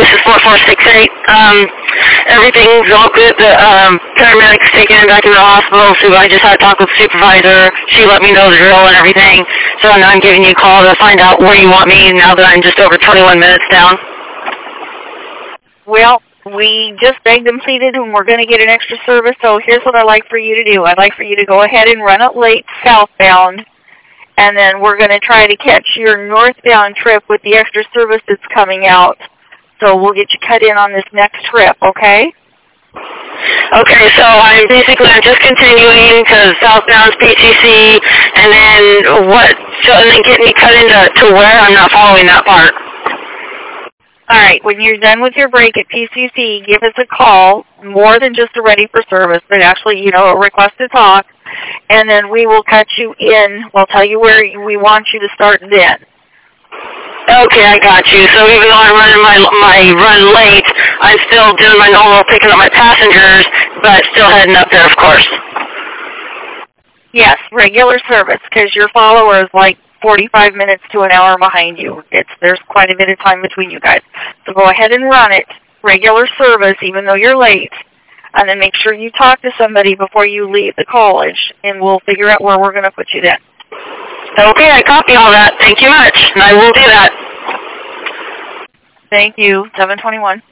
this is 4468. Everything's all good. The paramedics taking him back to the hospital. So I just had a talk with the supervisor. She let me know the drill and everything. So now I'm giving you a call to find out where you want me now that I'm just over 21 minutes down. Well, we just begged and pleaded, and we're going to get an extra service, so here's what I'd like for you to do. I'd like for you to go ahead and run it late southbound, and then we're going to try to catch your northbound trip with the extra service that's coming out. So we'll get you cut in on this next trip, okay? Okay, so I'm just continuing because southbound's PCC, and then what? So and then get me cut into where? I'm not following that part. All right, when you're done with your break at PCC, give us a call, more than just a ready for service, but actually, a request to talk, and then we will cut you in. We'll tell you where we want you to start then. Okay, I got you. So even though I'm running my run late, I'm still doing my normal picking up my passengers, but still heading up there, of course. Yes, regular service, because your follower is like 45 minutes to an hour behind you. There's quite a bit of time between you guys. So go ahead and run it, regular service, even though you're late, and then make sure you talk to somebody before you leave the college, and we'll figure out where we're going to put you then. Okay, I copy all that. Thank you much, and I will do that. Thank you. 721.